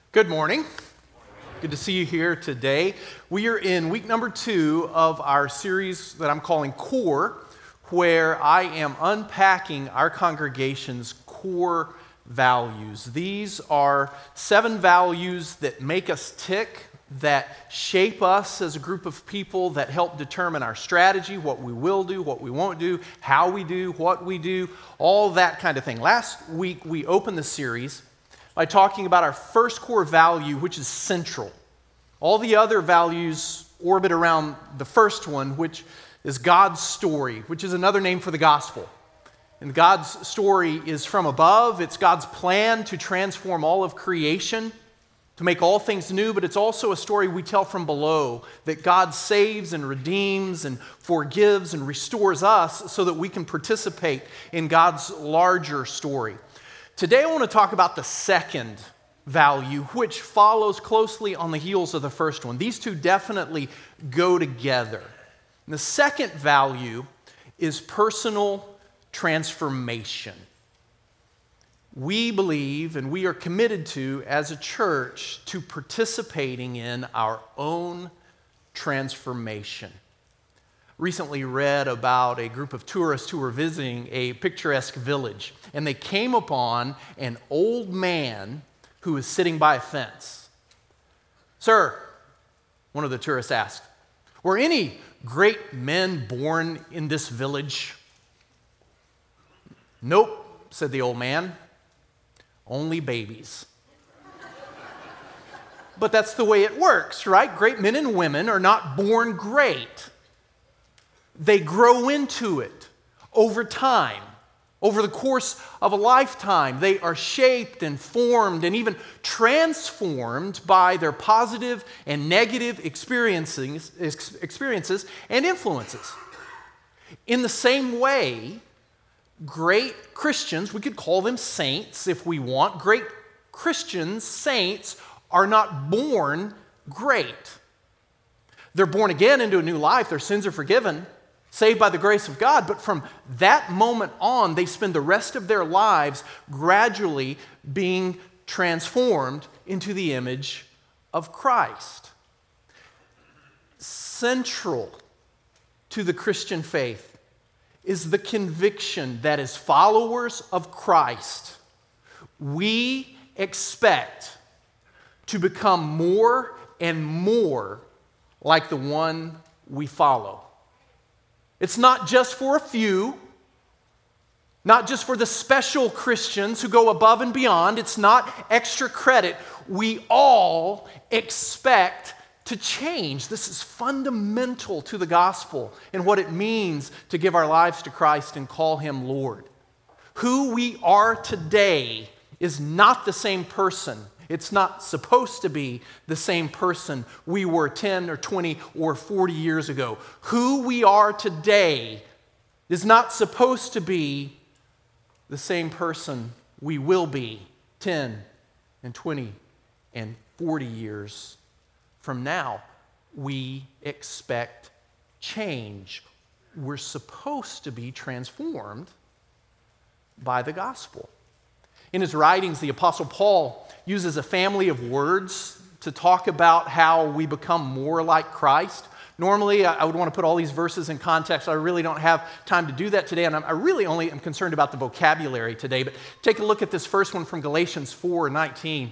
Good morning. Good to see you here today. We are in week number 2 of our series that I'm calling Core, where I am unpacking our congregation's core values. These are 7 values that make us tick, that shape us as a group of people, that help determine our strategy, what we will do, what we won't do, how we do, what we do, all that kind of thing. Last week, we opened the series by talking about our first core value, which is central. All the other values orbit around the first one, which is God's story, which is another name for the gospel. And God's story is from above. It's God's plan to transform all of creation, to make all things new, but it's also a story we tell from below, that God saves and redeems and forgives and restores us so that we can participate in God's larger story. Today I want to talk about the second value, which follows closely on the heels of the first one. These two definitely go together. And the second value is personal transformation. We believe and we are committed to, as a church, to participating in our own transformation. Recently read about a group of tourists who were visiting a picturesque village, and they came upon an old man who was sitting by a fence. "Sir," one of the tourists asked, "were any great men born in this village?" "Nope," said the old man, "only babies." But that's the way it works, right? Great men and women are not born great. They grow into it over time. Over the course of a lifetime, they are shaped and formed and even transformed by their positive and negative experiences and influences. In the same way, great Christians, we could call them saints if we want, great Christians, saints, are not born great. They're born again into a new life. Their sins are forgiven, saved by the grace of God, but from that moment on, they spend the rest of their lives gradually being transformed into the image of Christ. Central to the Christian faith is the conviction that as followers of Christ, we expect to become more and more like the one we follow. It's not just for a few, not just for the special Christians who go above and beyond. It's not extra credit. We all expect to change. This is fundamental to the gospel and what it means to give our lives to Christ and call Him Lord. Who we are today is not the same person. It's not supposed to be the same person we were 10 or 20 or 40 years ago. Who we are today is not supposed to be the same person we will be 10 and 20 and 40 years from now. We expect change. We're supposed to be transformed by the gospel. In his writings, the Apostle Paul uses a family of words to talk about how we become more like Christ. Normally, I would want to put all these verses in context. I really don't have time to do that today, and I really only am concerned about the vocabulary today. But take a look at this first one from Galatians 4:19.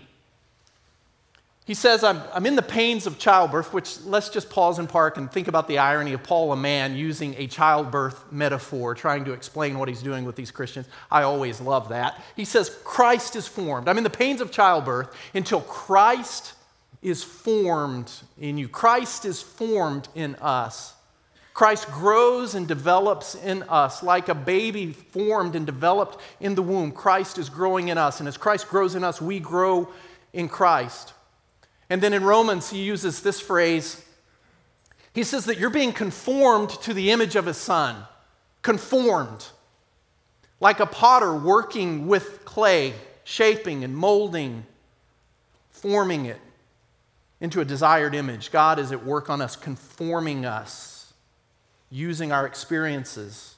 He says, I'm in the pains of childbirth, which let's just pause and park and think about the irony of Paul, a man, using a childbirth metaphor, trying to explain what he's doing with these Christians. I always love that. He says, Christ is formed. I'm in the pains of childbirth until Christ is formed in you. Christ is formed in us. Christ grows and develops in us like a baby formed and developed in the womb. Christ is growing in us, and as Christ grows in us, we grow in Christ. And then in Romans, he uses this phrase. He says that you're being conformed to the image of His Son. Conformed. Like a potter working with clay, shaping and molding, forming it into a desired image. God is at work on us, conforming us, using our experiences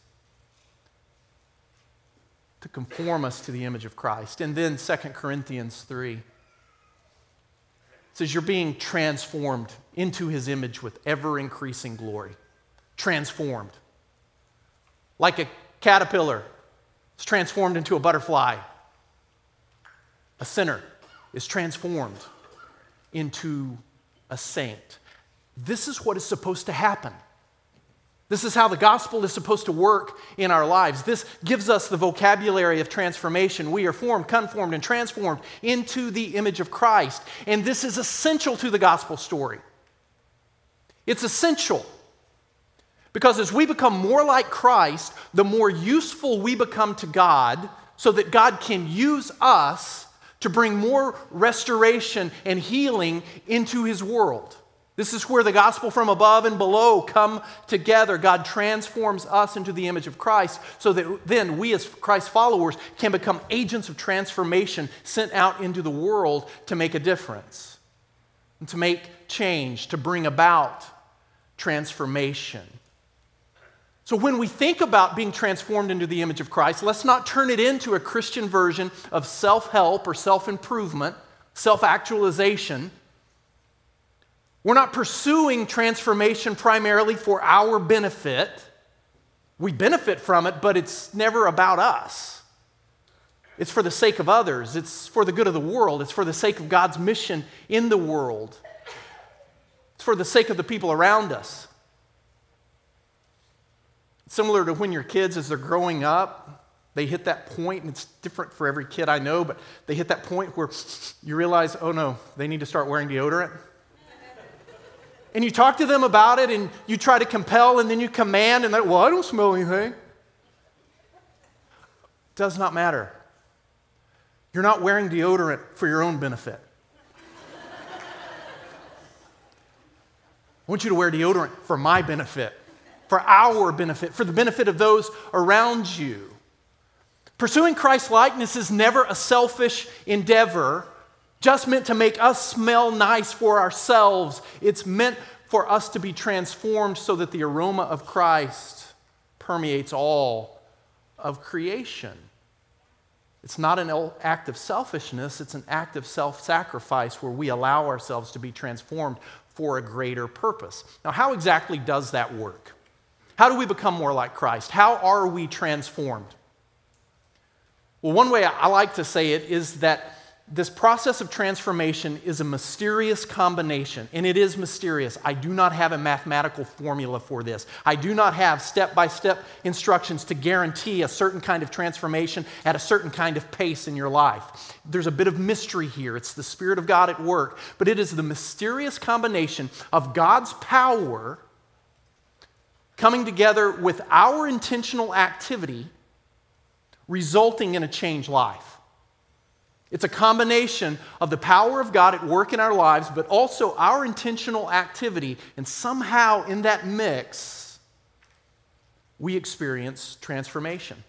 to conform us to the image of Christ. And then 2 Corinthians 3. says you're being transformed into his image with ever-increasing glory. Transformed. Like a caterpillar is transformed into a butterfly. A sinner is transformed into a saint. This is what is supposed to happen. This is how the gospel is supposed to work in our lives. This gives us the vocabulary of transformation. We are formed, conformed, and transformed into the image of Christ. And this is essential to the gospel story. It's essential because as we become more like Christ, the more useful we become to God so that God can use us to bring more restoration and healing into his world. This is where the gospel from above and below come together. God transforms us into the image of Christ so that then we as Christ followers can become agents of transformation sent out into the world to make a difference and to make change, to bring about transformation. So when we think about being transformed into the image of Christ, let's not turn it into a Christian version of self-help or self-improvement, self-actualization. We're not pursuing transformation primarily for our benefit. We benefit from it, but it's never about us. It's for the sake of others. It's for the good of the world. It's for the sake of God's mission in the world. It's for the sake of the people around us. Similar to when your kids, as they're growing up, they hit that point, and it's different for every kid I know, but they hit that point where you realize, oh no, they need to start wearing deodorant. And you talk to them about it, and you try to compel, and then you command, and they're, well, I don't smell anything. Does not matter. You're not wearing deodorant for your own benefit. I want you to wear deodorant for my benefit, for our benefit, for the benefit of those around you. Pursuing Christ-likeness is never a selfish endeavor, just meant to make us smell nice for ourselves. It's meant for us to be transformed so that the aroma of Christ permeates all of creation. It's not an act of selfishness, it's an act of self-sacrifice where we allow ourselves to be transformed for a greater purpose. Now, how exactly does that work? How do we become more like Christ? How are we transformed? Well, one way I like to say it is that this process of transformation is a mysterious combination, and it is mysterious. I do not have a mathematical formula for this. I do not have step-by-step instructions to guarantee a certain kind of transformation at a certain kind of pace in your life. There's a bit of mystery here. It's the Spirit of God at work, but it is the mysterious combination of God's power coming together with our intentional activity, resulting in a changed life. It's a combination of the power of God at work in our lives, but also our intentional activity, and somehow in that mix, we experience transformation.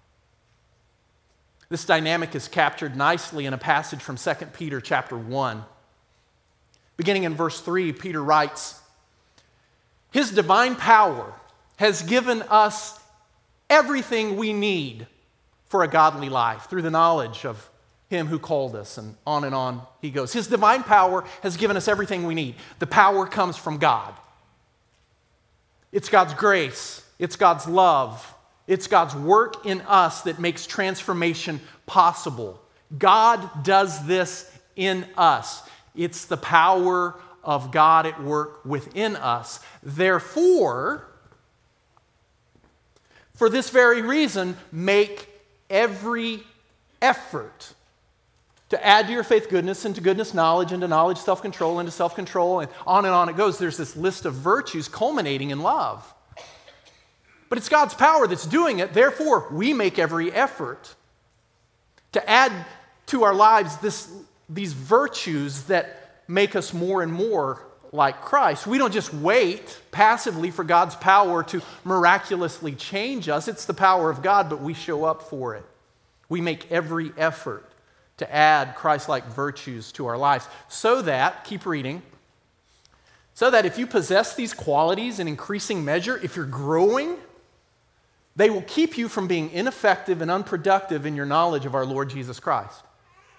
This dynamic is captured nicely in a passage from 2 Peter chapter 1. Beginning in verse 3, Peter writes, "His divine power has given us everything we need for a godly life through the knowledge of Him who called us," and on he goes. His divine power has given us everything we need. The power comes from God. It's God's grace. It's God's love. It's God's work in us that makes transformation possible. God does this in us. It's the power of God at work within us. Therefore, for this very reason, make every effort to add to your faith goodness, and to goodness knowledge, and to knowledge self-control, and to self-control, and on it goes. There's this list of virtues culminating in love. But it's God's power that's doing it. Therefore, we make every effort to add to our lives these virtues that make us more and more like Christ. We don't just wait passively for God's power to miraculously change us. It's the power of God, but we show up for it. We make every effort to add Christ-like virtues to our lives so that, keep reading, so that if you possess these qualities in increasing measure, if you're growing, they will keep you from being ineffective and unproductive in your knowledge of our Lord Jesus Christ.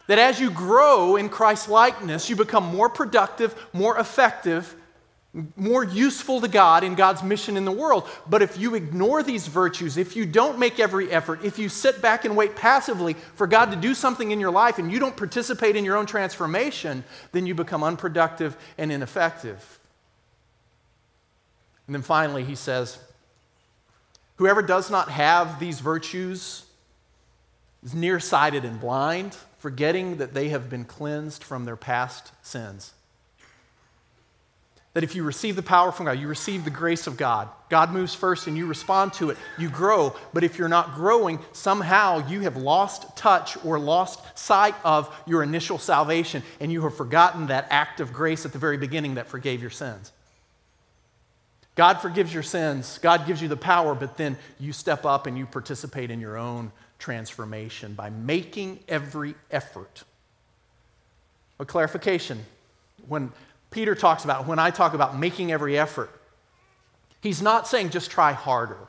That as you grow in Christ's likeness, you become more productive, more effective, more useful to God in God's mission in the world. But if you ignore these virtues, if you don't make every effort, if you sit back and wait passively for God to do something in your life and you don't participate in your own transformation, then you become unproductive and ineffective. And then finally, he says, whoever does not have these virtues is nearsighted and blind, forgetting that they have been cleansed from their past sins. That if you receive the power from God, you receive the grace of God. God moves first and you respond to it. You grow. But if you're not growing, somehow you have lost touch or lost sight of your initial salvation, and you have forgotten that act of grace at the very beginning that forgave your sins. God forgives your sins. God gives you the power, but then you step up and you participate in your own transformation by making every effort. A clarification. When Peter talks about, when I talk about making every effort, he's not saying just try harder.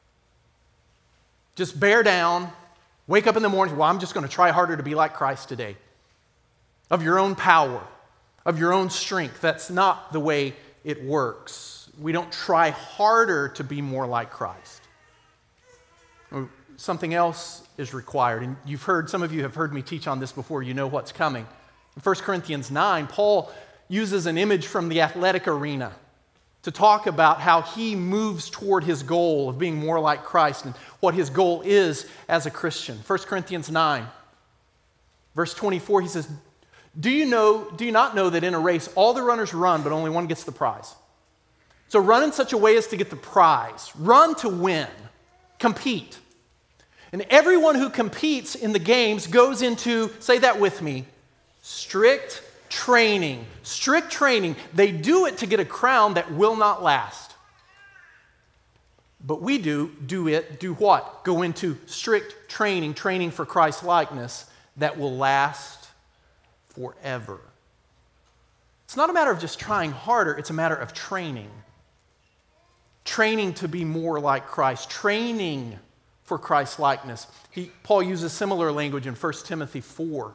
Just bear down, wake up in the morning, well, I'm just going to try harder to be like Christ today. Of your own power, of your own strength. That's not the way it works. We don't try harder to be more like Christ. Something else is required, and some of you have heard me teach on this before, you know what's coming. In 1 Corinthians 9, Paul uses an image from the athletic arena to talk about how he moves toward his goal of being more like Christ and what his goal is as a Christian. 1 Corinthians 9, verse 24, he says, Do you not know that in a race all the runners run, but only one gets the prize? So run in such a way as to get the prize. Run to win. Compete. And everyone who competes in the games goes into, say that with me, strict training. Strict training. They do it to get a crown that will not last. But we do what? Go into strict training for Christ's likeness that will last forever. It's not a matter of just trying harder, it's a matter of training. Training to be more like Christ. Training for Christ's likeness. Paul uses similar language in 1 Timothy 4.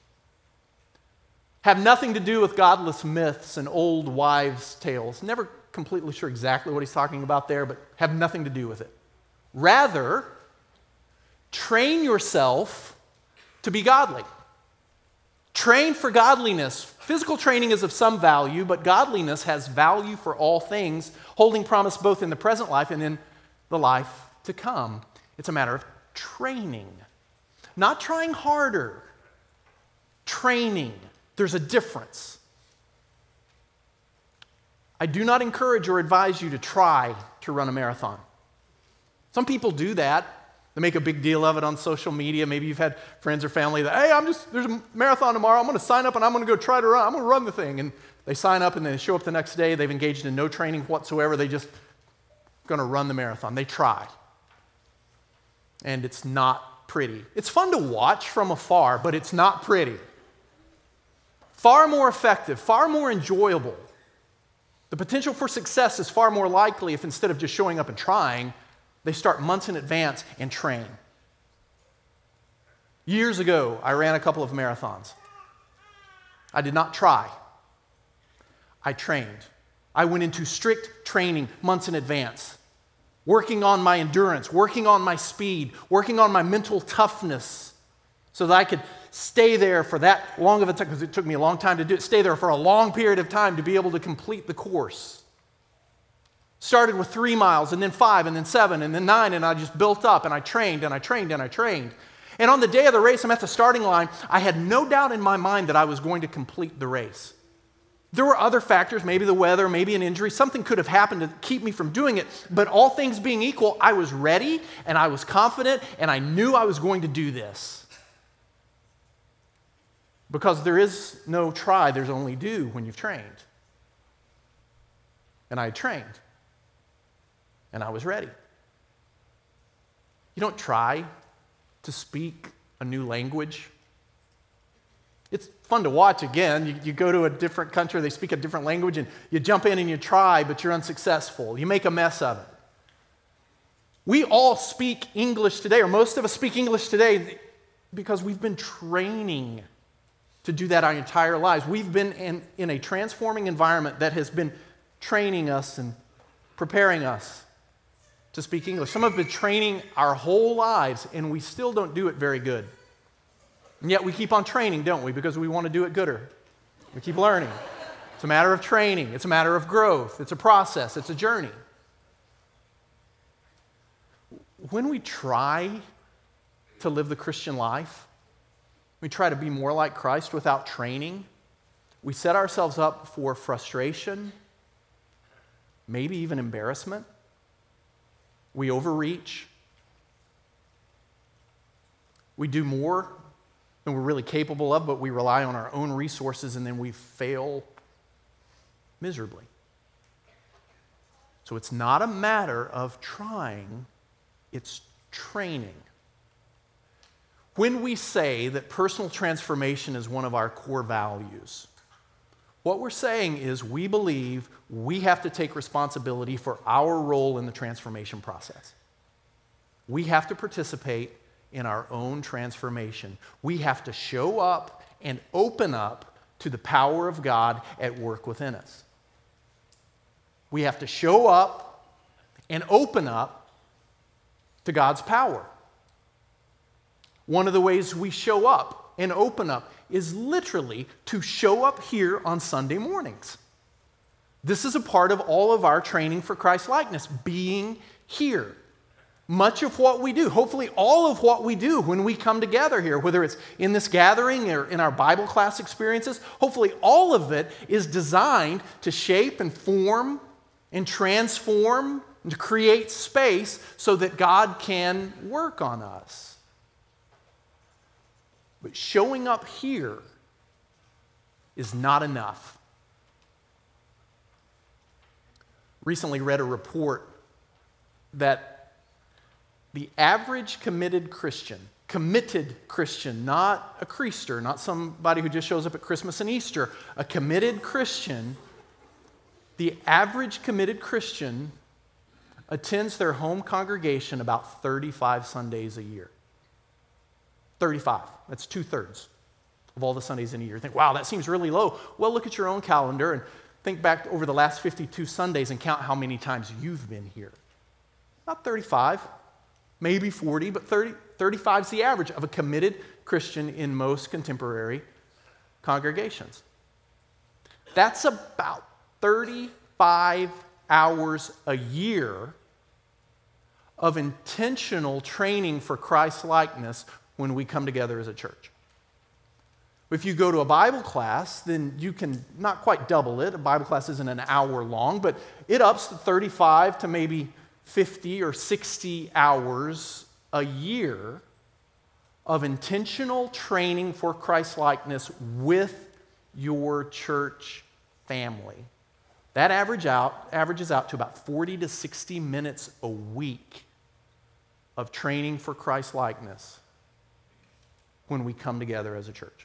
Have nothing to do with godless myths and old wives' tales. Never completely sure exactly what he's talking about there, but have nothing to do with it. Rather, train yourself to be godly. Train for godliness. Physical training is of some value, but godliness has value for all things, holding promise both in the present life and in the life to come. It's a matter of training. Not trying harder. Training. There's a difference. I do not encourage or advise you to try to run a marathon. Some people do that. They make a big deal of it on social media. Maybe you've had friends or family that, hey, there's a marathon tomorrow. I'm going to sign up and I'm going to go try to run. I'm going to run the thing. And they sign up and they show up the next day. They've engaged in no training whatsoever. They just going to run the marathon. They try. And it's not pretty. It's fun to watch from afar, but it's not pretty. Far more effective, far more enjoyable. The potential for success is far more likely if instead of just showing up and trying, they start months in advance and train. Years ago, I ran a couple of marathons. I did not try. I trained. I went into strict training months in advance, working on my endurance, working on my speed, working on my mental toughness so that I could stay there for that long of a time, because it took me a long time to do it, stay there for a long period of time to be able to complete the course. Started with 3 miles, and then 5, and then 7, and then 9, and I just built up, and I trained, and I trained, and I trained. And on the day of the race, I'm at the starting line. I had no doubt in my mind that I was going to complete the race. There were other factors, maybe the weather, maybe an injury. Something could have happened to keep me from doing it. But all things being equal, I was ready, and I was confident, and I knew I was going to do this. Because there is no try, there's only do when you've trained. And I had trained. And I was ready. You don't try to speak a new language. It's fun to watch again. You go to a different country, they speak a different language, and you jump in and you try, but you're unsuccessful. You make a mess of it. We all speak English today, or most of us speak English today because we've been training to do that our entire lives. We've been in a transforming environment that has been training us and preparing us to speak English. Some have been training our whole lives, and we still don't do it very good. And yet we keep on training, don't we? Because we want to do it gooder. We keep learning. It's a matter of training. It's a matter of growth. It's a process. It's a journey. When we try to live the Christian life, we try to be more like Christ without training, we set ourselves up for frustration, maybe even embarrassment. We overreach. We do more than we're really capable of, but we rely on our own resources, and then we fail miserably. So it's not a matter of trying, it's training. When we say that personal transformation is one of our core values, what we're saying is we believe we have to take responsibility for our role in the transformation process. We have to participate in our own transformation. We have to show up and open up to the power of God at work within us. We have to show up and open up to God's power. One of the ways we show up and open up is literally to show up here on Sunday mornings. This is a part of all of our training for Christ-likeness, being here. Much of what we do, hopefully all of what we do when we come together here, whether it's in this gathering or in our Bible class experiences, hopefully all of it is designed to shape and form and transform and to create space so that God can work on us. But showing up here is not enough. Recently read a report that the average committed Christian, not a creaster, not somebody who just shows up at Christmas and Easter, a committed Christian, the average committed Christian attends their home congregation about 35 Sundays a year. 35. That's 2/3 of all the Sundays in a year. You think, wow, that seems really low. Well, look at your own calendar and think back over the last 52 Sundays and count how many times you've been here. Not 35, maybe 40, but 35 is the average of a committed Christian in most contemporary congregations. That's about 35 hours a year of intentional training for Christ-likeness when we come together as a church. If you go to a Bible class, then you can not quite double it. A Bible class isn't an hour long, but it ups to 35 to maybe 50 or 60 hours a year of intentional training for Christ-likeness with your church family. That averages out to about 40 to 60 minutes a week of training for Christ-likeness when we come together as a church.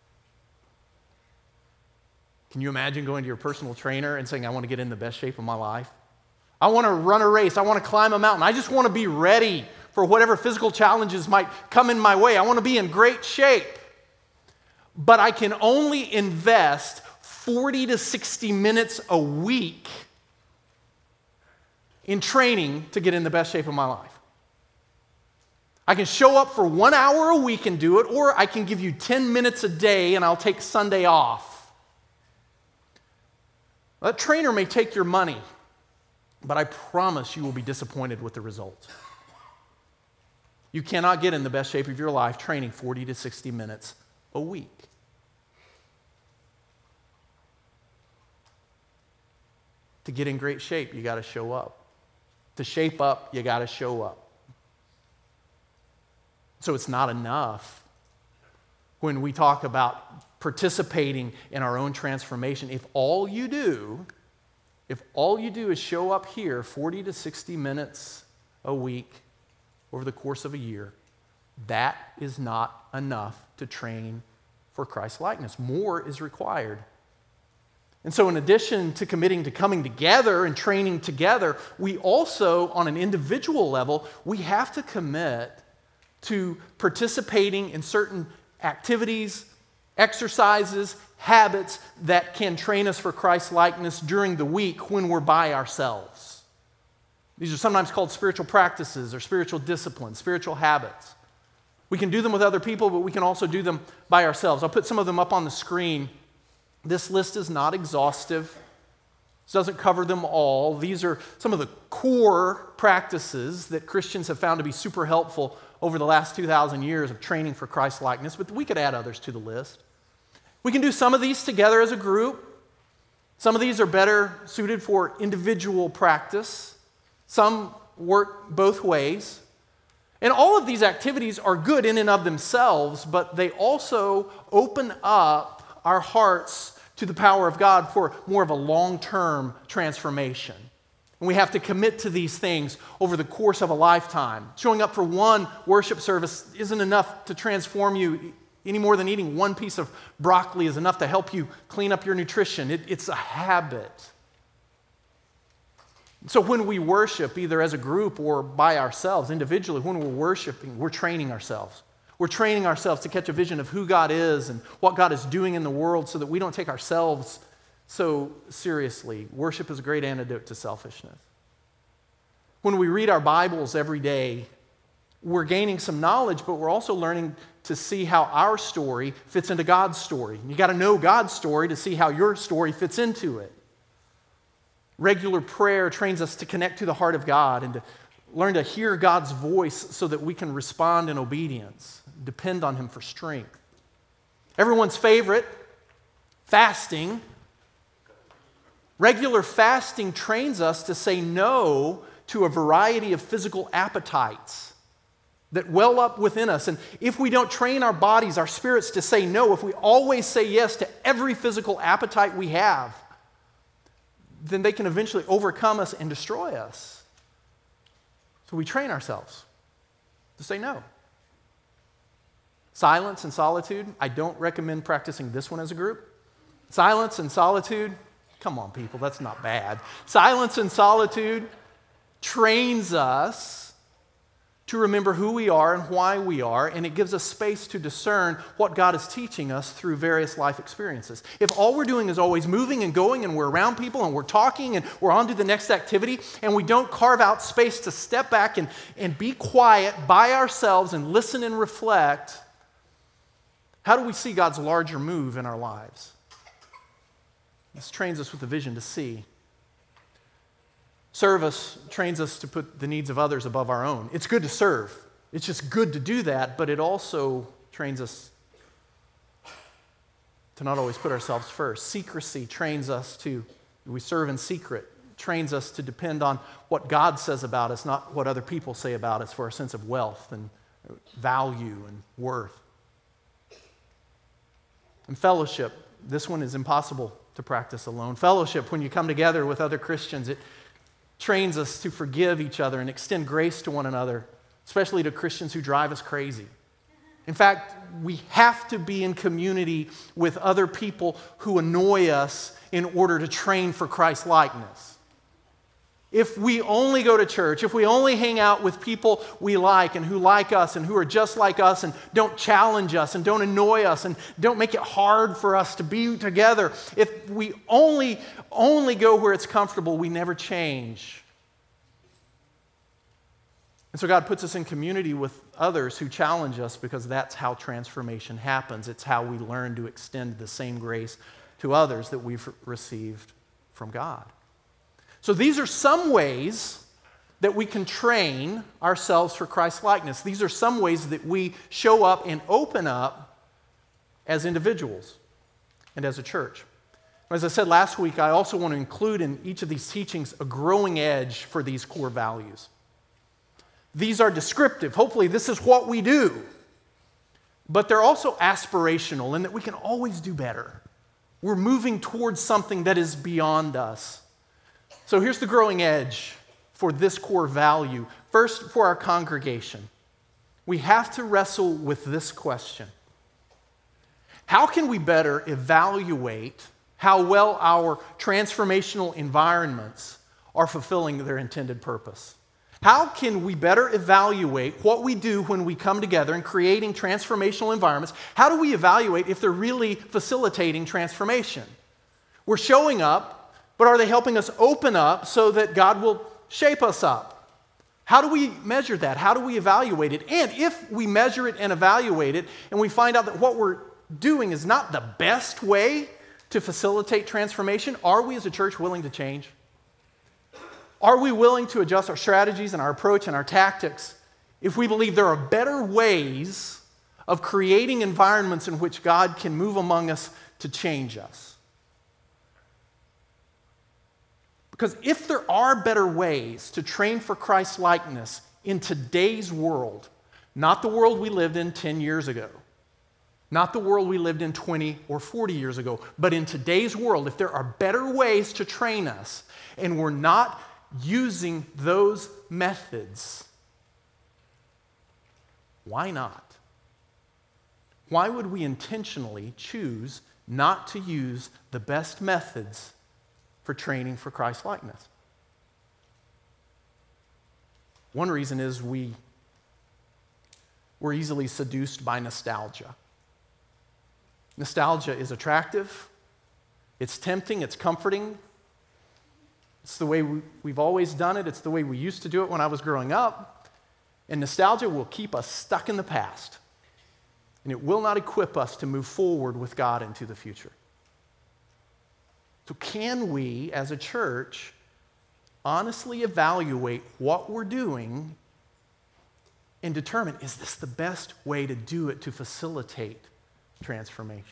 Can you imagine going to your personal trainer and saying, I want to get in the best shape of my life? I want to run a race. I want to climb a mountain. I just want to be ready for whatever physical challenges might come in my way. I want to be in great shape. But I can only invest 40 to 60 minutes a week in training to get in the best shape of my life. I can show up for 1 hour a week and do it, or I can give you 10 minutes a day and I'll take Sunday off. That trainer may take your money, but I promise you will be disappointed with the results. You cannot get in the best shape of your life training 40 to 60 minutes a week. To get in great shape, you got to show up. To shape up, you got to show up. So it's not enough when we talk about participating in our own transformation. If all you do is show up here 40 to 60 minutes a week over the course of a year, that is not enough to train for Christ-likeness. More is required. And so in addition to committing to coming together and training together, we also, on an individual level, we have to commit to participating in certain activities, exercises, habits that can train us for Christ-likeness during the week when we're by ourselves. These are sometimes called spiritual practices or spiritual disciplines, spiritual habits. We can do them with other people, but we can also do them by ourselves. I'll put some of them up on the screen. This list is not exhaustive. This doesn't cover them all. These are some of the core practices that Christians have found to be super helpful over the last 2,000 years of training for Christ-likeness, but we could add others to the list. We can do some of these together as a group. Some of these are better suited for individual practice. Some work both ways. And all of these activities are good in and of themselves, but they also open up our hearts to the power of God for more of a long-term transformation. And we have to commit to these things over the course of a lifetime. Showing up for one worship service isn't enough to transform you any more than eating one piece of broccoli is enough to help you clean up your nutrition. It's a habit. So when we worship, either as a group or by ourselves, individually, when we're worshiping, we're training ourselves. We're training ourselves to catch a vision of who God is and what God is doing in the world so that we don't take ourselves so seriously. Worship is a great antidote to selfishness. When we read our Bibles every day, we're gaining some knowledge, but we're also learning to see how our story fits into God's story. You got to know God's story to see how your story fits into it. Regular prayer trains us to connect to the heart of God and to learn to hear God's voice so that we can respond in obedience, depend on Him for strength. Everyone's favorite, fasting. Regular fasting trains us to say no to a variety of physical appetites that well up within us. And if we don't train our bodies, our spirits to say no, if we always say yes to every physical appetite we have, then they can eventually overcome us and destroy us. So we train ourselves to say no. Silence and solitude. I don't recommend practicing this one as a group. Silence and solitude. Come on, people, that's not bad. Silence and solitude trains us to remember who we are and why we are, and it gives us space to discern what God is teaching us through various life experiences. If all we're doing is always moving and going and we're around people and we're talking and we're on to the next activity and we don't carve out space to step back and be quiet by ourselves and listen and reflect, how do we see God's larger move in our lives? This trains us with a vision to see. Service trains us to put the needs of others above our own. It's good to serve. It's just good to do that, but it also trains us to not always put ourselves first. Secrecy trains us to, we serve in secret, trains us to depend on what God says about us, not what other people say about us for a sense of wealth and value and worth. And fellowship, this one is impossible to practice alone. Fellowship, when you come together with other Christians, it trains us to forgive each other and extend grace to one another, especially to Christians who drive us crazy. In fact, we have to be in community with other people who annoy us in order to train for Christ-likeness. If we only go to church, if we only hang out with people we like and who like us and who are just like us and don't challenge us and don't annoy us and don't make it hard for us to be together, if we only go where it's comfortable, we never change. And so God puts us in community with others who challenge us because that's how transformation happens. It's how we learn to extend the same grace to others that we've received from God. So these are some ways that we can train ourselves for Christ-likeness. These are some ways that we show up and open up as individuals and as a church. As I said last week, I also want to include in each of these teachings a growing edge for these core values. These are descriptive. Hopefully this is what we do. But they're also aspirational in that we can always do better. We're moving towards something that is beyond us. So here's the growing edge for this core value. First, for our congregation, we have to wrestle with this question. How can we better evaluate how well our transformational environments are fulfilling their intended purpose? How can we better evaluate what we do when we come together in creating transformational environments? How do we evaluate if they're really facilitating transformation? We're showing up, but are they helping us open up so that God will shape us up? How do we measure that? How do we evaluate it? And if we measure it and evaluate it, and we find out that what we're doing is not the best way to facilitate transformation, are we as a church willing to change? Are we willing to adjust our strategies and our approach and our tactics if we believe there are better ways of creating environments in which God can move among us to change us? Because if there are better ways to train for Christ's likeness in today's world, not the world we lived in 10 years ago, not the world we lived in 20 or 40 years ago, but in today's world, if there are better ways to train us and we're not using those methods, why not? Why would we intentionally choose not to use the best methods for training for Christ likeness? One reason is we're easily seduced by nostalgia. Nostalgia is attractive, it's tempting, it's comforting. It's the way we've always done it. It's the way we used to do it when I was growing up. And nostalgia will keep us stuck in the past. And it will not equip us to move forward with God into the future. So can we, as a church, honestly evaluate what we're doing and determine, is this the best way to do it to facilitate transformation?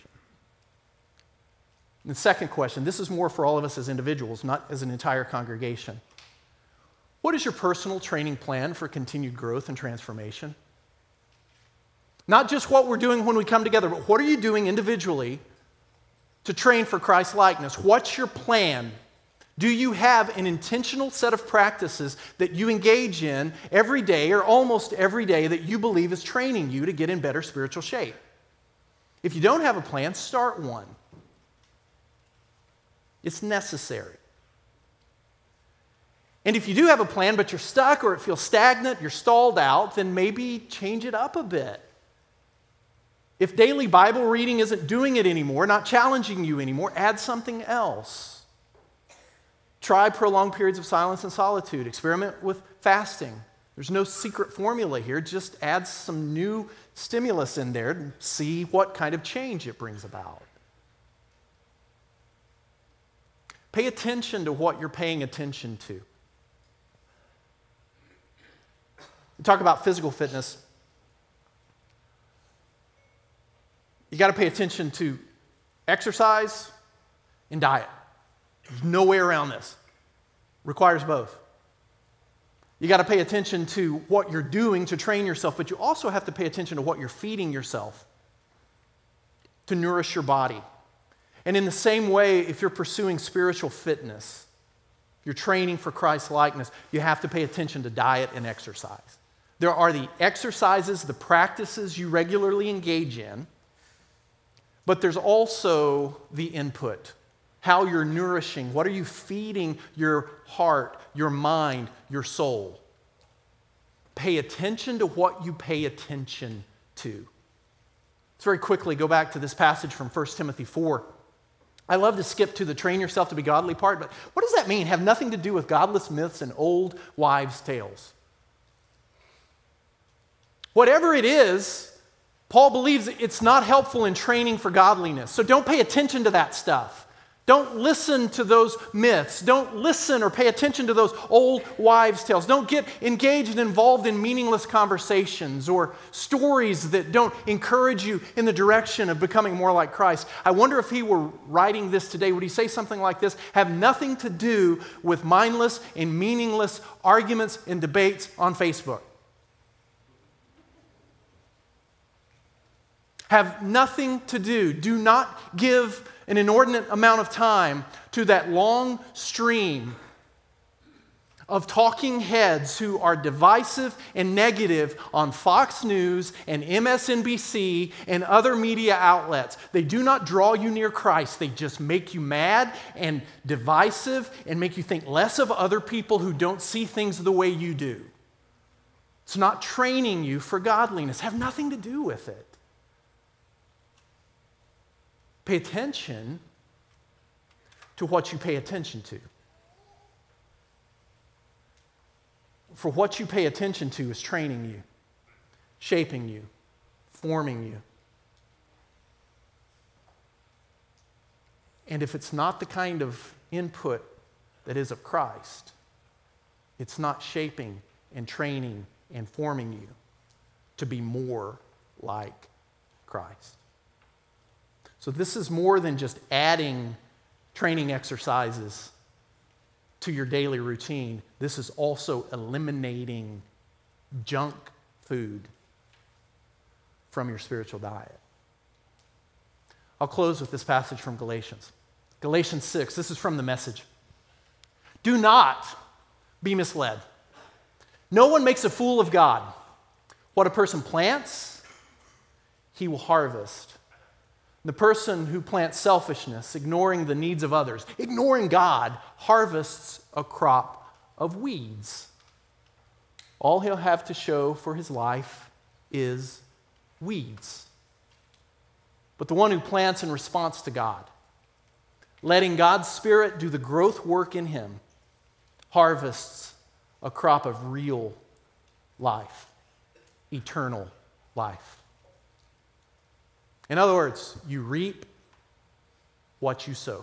And the second question, this is more for all of us as individuals, not as an entire congregation. What is your personal training plan for continued growth and transformation? Not just what we're doing when we come together, but what are you doing individually to train for Christ's likeness? What's your plan? Do you have an intentional set of practices that you engage in every day or almost every day that you believe is training you to get in better spiritual shape? If you don't have a plan, start one. It's necessary. And if you do have a plan, but you're stuck or it feels stagnant, you're stalled out, then maybe change it up a bit. If daily Bible reading isn't doing it anymore, not challenging you anymore, add something else. Try prolonged periods of silence and solitude. Experiment with fasting. There's no secret formula here. Just add some new stimulus in there and see what kind of change it brings about. Pay attention to what you're paying attention to. We talk about physical fitness. You got to pay attention to exercise and diet. There's no way around this. Requires both. You got to pay attention to what you're doing to train yourself, but you also have to pay attention to what you're feeding yourself to nourish your body. And in the same way, if you're pursuing spiritual fitness, you're training for Christ's likeness, you have to pay attention to diet and exercise. There are the exercises, the practices you regularly engage in, but there's also the input, how you're nourishing, what are you feeding your heart, your mind, your soul. Pay attention to what you pay attention to. Let's very quickly go back to this passage from 1 Timothy 4. I love to skip to the train yourself to be godly part, but what does that mean? Have nothing to do with godless myths and old wives' tales. Whatever it is, Paul believes it's not helpful in training for godliness. So don't pay attention to that stuff. Don't listen to those myths. Don't listen or pay attention to those old wives' tales. Don't get engaged and involved in meaningless conversations or stories that don't encourage you in the direction of becoming more like Christ. I wonder if he were writing this today, would he say something like this? Have nothing to do with mindless and meaningless arguments and debates on Facebook. Have nothing to do. Do not give an inordinate amount of time to that long stream of talking heads who are divisive and negative on Fox News and MSNBC and other media outlets. They do not draw you near Christ. They just make you mad and divisive and make you think less of other people who don't see things the way you do. It's not training you for godliness. Have nothing to do with it. Pay attention to what you pay attention to. For what you pay attention to is training you, shaping you, forming you. And if it's not the kind of input that is of Christ, it's not shaping and training and forming you to be more like Christ. So this is more than just adding training exercises to your daily routine. This is also eliminating junk food from your spiritual diet. I'll close with this passage from Galatians. Galatians 6, this is from the Message. Do not be misled. No one makes a fool of God. What a person plants, he will harvest. The person who plants selfishness, ignoring the needs of others, ignoring God, harvests a crop of weeds. All he'll have to show for his life is weeds. But the one who plants in response to God, letting God's Spirit do the growth work in him, harvests a crop of real life, eternal life. In other words, you reap what you sow.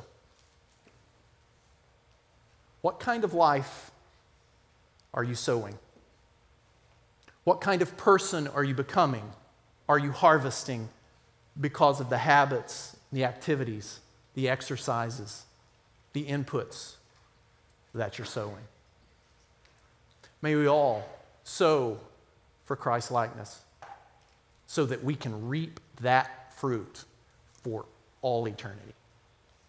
What kind of life are you sowing? What kind of person are you becoming? Are you harvesting because of the habits, the activities, the exercises, the inputs that you're sowing? May we all sow for Christ's likeness so that we can reap that fruit for all eternity.